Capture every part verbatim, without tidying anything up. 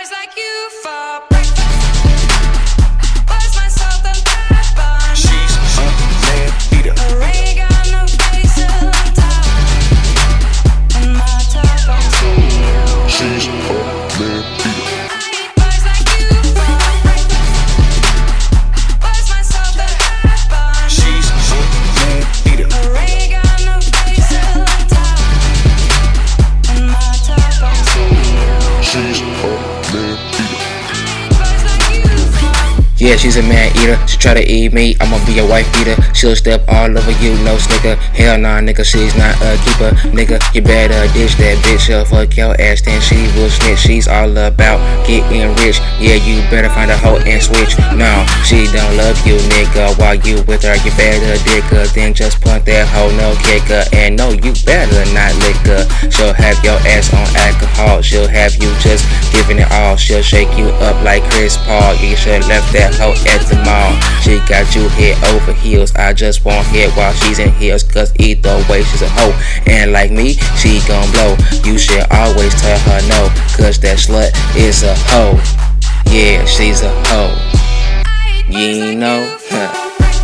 boys like you for breakfast. Where's my salt and pepper? She's a man eater. Oregano basil on top, and my tuxedo. She's a man eater. I eat boys like you for breakfast. Where's my salt and pepper? She's a man eater. Oregano basil on top, and my tuxedo. She's a man eater. Yeah, she's a man eater. She try to eat me, I'ma be a wife beater. She'll step all over you, no snicker. Hell nah, nigga, she's not a keeper. Nigga, you better ditch that bitch. She'll fuck your ass, then she will snitch. She's all about getting rich. Yeah, you better find a hoe and switch. No, she don't love you, nigga. While you with her, you better dick her. Then just punt that hoe, no kicker. And no, you better not lick her. She'll have your ass on alcohol. She'll have you just giving it all. She'll shake you up like Chris Paul. You should've left that hoe at the mall. She got you head over heels. I just won't hit while she's in heels, cause either way she's a hoe. And like me, she gon' blow. You should always tell her no, cause that slut is a hoe. Yeah, she's a hoe. You know? Huh.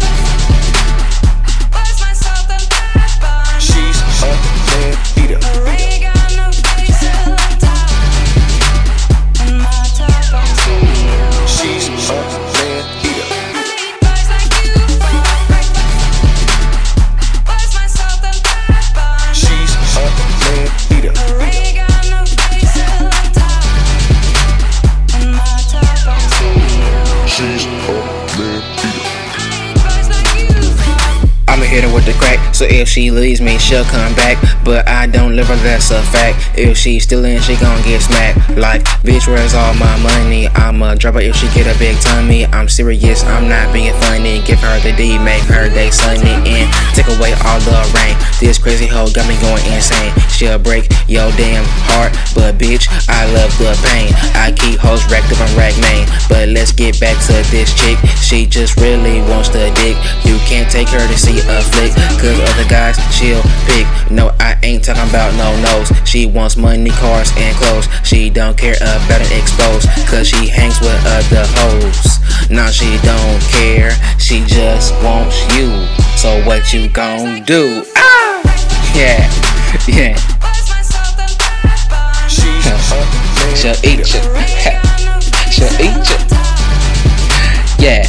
She's a man eater. Oregano basil on top, and my tuxedo. She's a man eater. Boys like you for breakfast. Where's my salt and pepper? She's a man eater. Oregano basil on top, and my tuxedo. She's a man eater. Boys like you for I'ma hit her with the crack, so if she leaves me, she'll come back. But I don't live her, that's a fact. If she still in, she gon' get smacked. Like, bitch, where's all my money? I'ma drop her if she get a big tummy. I'm serious, I'm not being funny. Give her the D, make her day sunny, and take away all the rain. This crazy hoe got me going insane. She'll break your damn heart, but bitch, I love the pain. I keep hoes racked up on rack main. But let's get back to this chick. She just really wants the dick. You can't take her to see a flick, cause other guys she'll pick. No, I ain't talking about no nose. She wants money, cars, and clothes. She don't care about an exposed, cause she hangs with other hoes. Nah, she don't care, she just wants you. So what you gon' do? Ah! Yeah, yeah. Where's my salt and pepper? She's a man She'll eat you. She'll eat you. Yeah.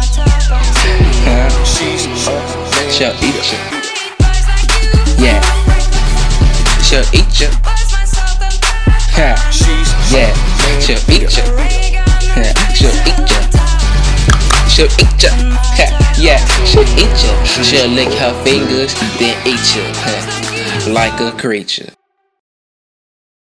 Huh? She's a man She'll eat you. Boys like you Yeah. She'll eat you. Where's my salt and pepper? Yeah. She's Yeah. She'll eat you. Yeah. She'll eat you. She'll eat you. Yeah. She'll eat you. She'll lick her fingers, then eat you. Like a creature.